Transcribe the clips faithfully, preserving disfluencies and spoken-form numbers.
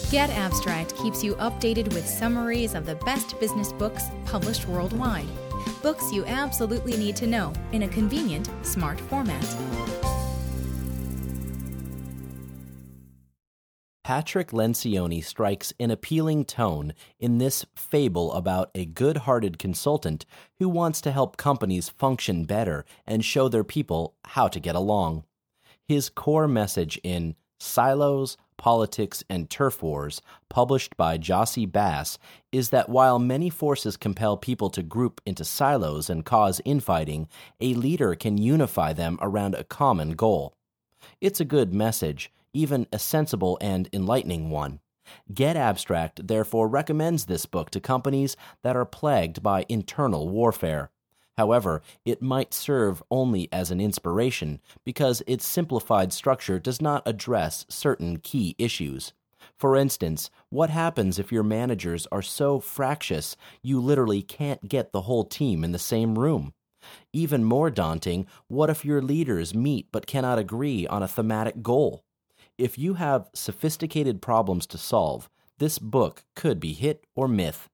Get Abstract keeps you updated with summaries of the best business books published worldwide. Books you absolutely need to know in a convenient, smart format. Patrick Lencioni strikes an appealing tone in this fable about a good-hearted consultant who wants to help companies function better and show their people how to get along. His core message in Silos, Politics, and Turf Wars, published by Jossie Bass, is that while many forces compel people to group into silos and cause infighting, a leader can unify them around a common goal. It's a good message, even a sensible and enlightening one. Get Abstract therefore recommends this book to companies that are plagued by internal warfare. However, it might serve only as an inspiration because its simplified structure does not address certain key issues. For instance, what happens if your managers are so fractious you literally can't get the whole team in the same room? Even more daunting, what if your leaders meet but cannot agree on a thematic goal? If you have sophisticated problems to solve, this book could be hit or myth.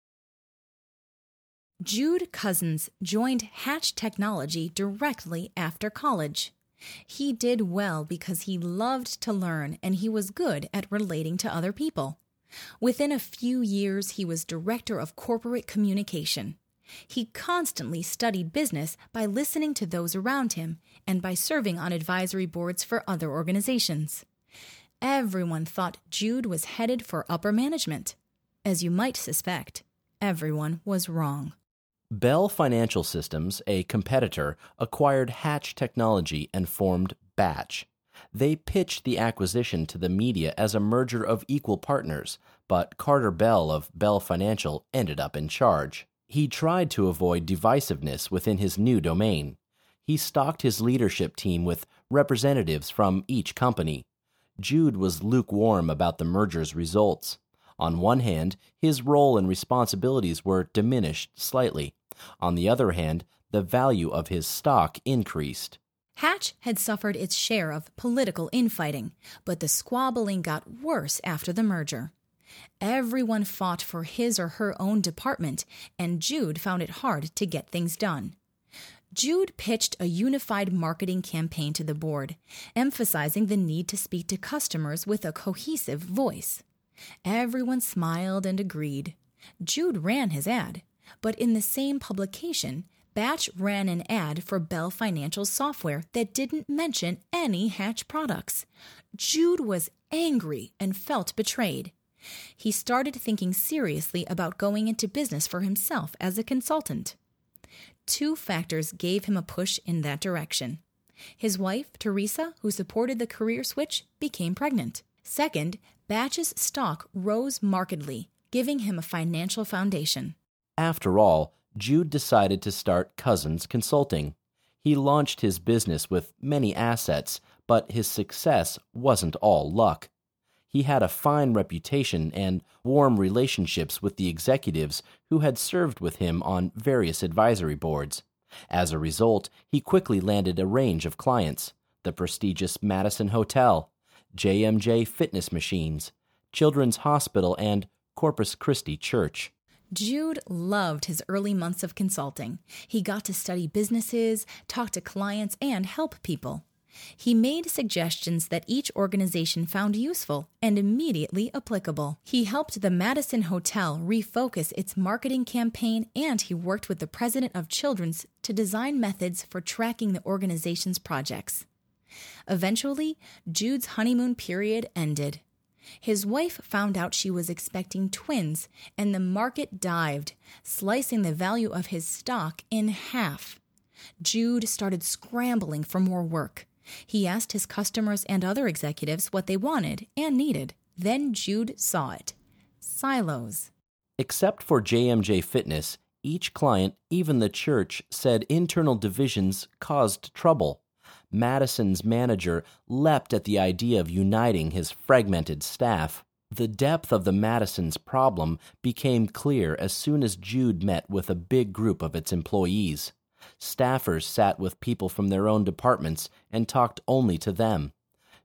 Jude Cousins joined Hatch Technology directly after college. He did well because he loved to learn and he was good at relating to other people. Within a few years, he was Director of Corporate Communication. He constantly studied business by listening to those around him and by serving on advisory boards for other organizations. Everyone thought Jude was headed for upper management. As you might suspect, everyone was wrong. Bell Financial Systems, a competitor, acquired Hatch Technology and formed Batch. They pitched the acquisition to the media as a merger of equal partners, but Carter Bell of Bell Financial ended up in charge. He tried to avoid divisiveness within his new domain. He stocked his leadership team with representatives from each company. Jude was lukewarm about the merger's results. On one hand, his role and responsibilities were diminished slightly. On the other hand, the value of his stock increased. Hatch had suffered its share of political infighting, but the squabbling got worse after the merger. Everyone fought for his or her own department, and Jude found it hard to get things done. Jude pitched a unified marketing campaign to the board, emphasizing the need to speak to customers with a cohesive voice. Everyone smiled and agreed. Jude ran his ad, but in the same publication, Batch ran an ad for Bell Financial software that didn't mention any Hatch products. Jude was angry and felt betrayed. He started thinking seriously about going into business for himself as a consultant. Two factors gave him a push in that direction. His wife, Teresa, who supported the career switch, became pregnant. Second, Batch's stock rose markedly, giving him a financial foundation. After all, Jude decided to start Cousins Consulting. He launched his business with many assets, but his success wasn't all luck. He had a fine reputation and warm relationships with the executives who had served with him on various advisory boards. As a result, he quickly landed a range of clients: the prestigious Madison Hotel, J M J Fitness Machines, Children's Hospital, and Corpus Christi Church. Jude loved his early months of consulting. He got to study businesses, talk to clients, and help people. He made suggestions that each organization found useful and immediately applicable. He helped the Madison Hotel refocus its marketing campaign, and he worked with the president of Children's to design methods for tracking the organization's projects. Eventually, Jude's honeymoon period ended. His wife found out she was expecting twins, and the market dived, slicing the value of his stock in half. Jude started scrambling for more work. He asked his customers and other executives what they wanted and needed. Then Jude saw it. Silos. Except for J M J Fitness, each client, even the church, said internal divisions caused trouble. Madison's manager leapt at the idea of uniting his fragmented staff. The depth of the Madison's problem became clear as soon as Jude met with a big group of its employees. Staffers sat with people from their own departments and talked only to them.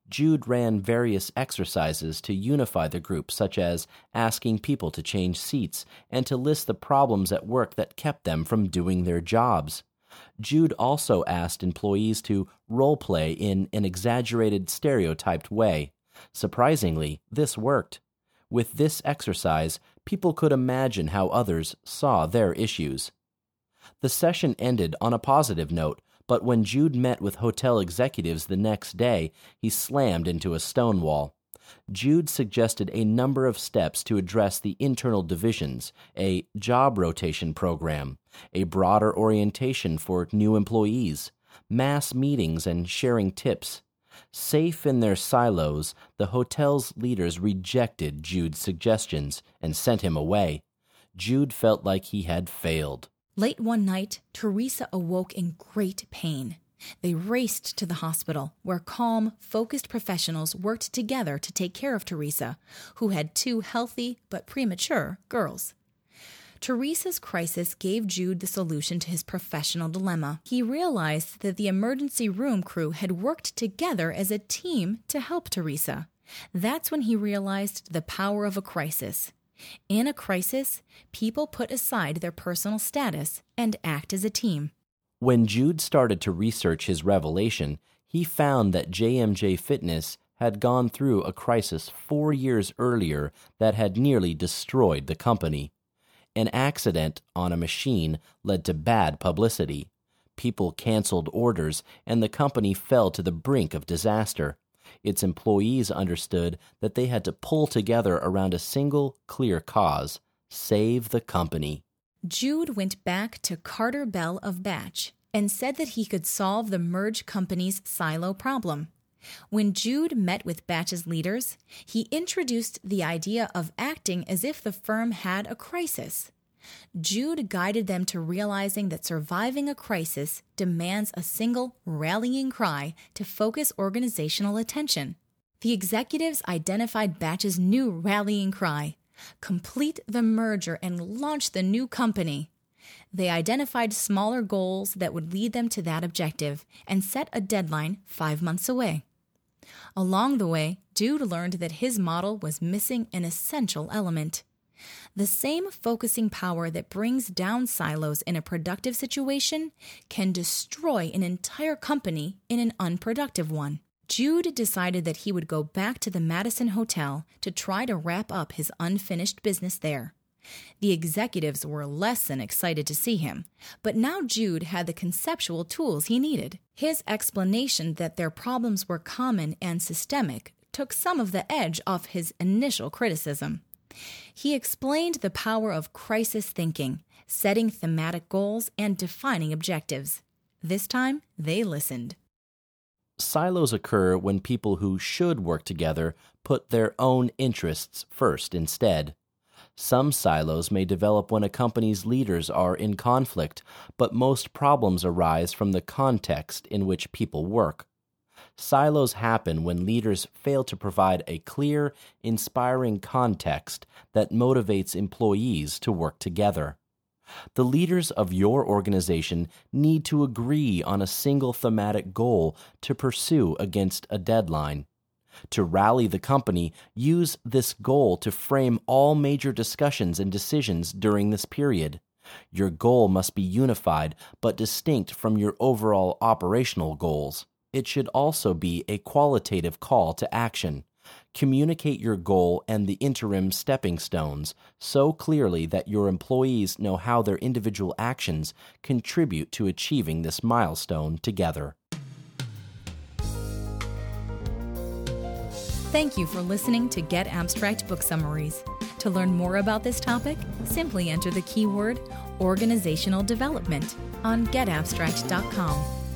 Jude ran various exercises to unify the group, such as asking people to change seats and to list the problems at work that kept them from doing their jobs. Jude also asked employees to role-play in an exaggerated, stereotyped way. Surprisingly, this worked. With this exercise, people could imagine how others saw their issues. The session ended on a positive note, but when Jude met with hotel executives the next day, he slammed into a stone wall. Jude suggested a number of steps to address the internal divisions, a job rotation program, a broader orientation for new employees, mass meetings and sharing tips. Safe in their silos, the hotel's leaders rejected Jude's suggestions and sent him away. Jude felt like he had failed. Late one night, Teresa awoke in great pain. They raced to the hospital, where calm, focused professionals worked together to take care of Teresa, who had two healthy but premature girls. Teresa's crisis gave Jude the solution to his professional dilemma. He realized that the emergency room crew had worked together as a team to help Teresa. That's when he realized the power of a crisis. In a crisis, people put aside their personal status and act as a team. When Jude started to research his revelation, he found that J M J Fitness had gone through a crisis four years earlier that had nearly destroyed the company. An accident on a machine led to bad publicity. People canceled orders, and the company fell to the brink of disaster. Its employees understood that they had to pull together around a single, clear cause: save the company. Jude went back to Carter Bell of Batch and said that he could solve the merged company's silo problem. When Jude met with Batch's leaders, he introduced the idea of acting as if the firm had a crisis. Jude guided them to realizing that surviving a crisis demands a single rallying cry to focus organizational attention. The executives identified Batch's new rallying cry: complete the merger and launch the new company. They identified smaller goals that would lead them to that objective and set a deadline five months away. Along the way, Jude learned that his model was missing an essential element. The same focusing power that brings down silos in a productive situation can destroy an entire company in an unproductive one. Jude decided that he would go back to the Madison Hotel to try to wrap up his unfinished business there. The executives were less than excited to see him, but now Jude had the conceptual tools he needed. His explanation that their problems were common and systemic took some of the edge off his initial criticism. He explained the power of crisis thinking, setting thematic goals, and defining objectives. This time, they listened. Silos occur when people who should work together put their own interests first instead. Some silos may develop when a company's leaders are in conflict, but most problems arise from the context in which people work. Silos happen when leaders fail to provide a clear, inspiring context that motivates employees to work together. The leaders of your organization need to agree on a single thematic goal to pursue against a deadline. To rally the company, use this goal to frame all major discussions and decisions during this period. Your goal must be unified but distinct from your overall operational goals. It should also be a qualitative call to action. Communicate your goal and the interim stepping stones so clearly that your employees know how their individual actions contribute to achieving this milestone together. Thank you for listening to Get Abstract Book Summaries. To learn more about this topic, simply enter the keyword organizational development on get abstract dot com.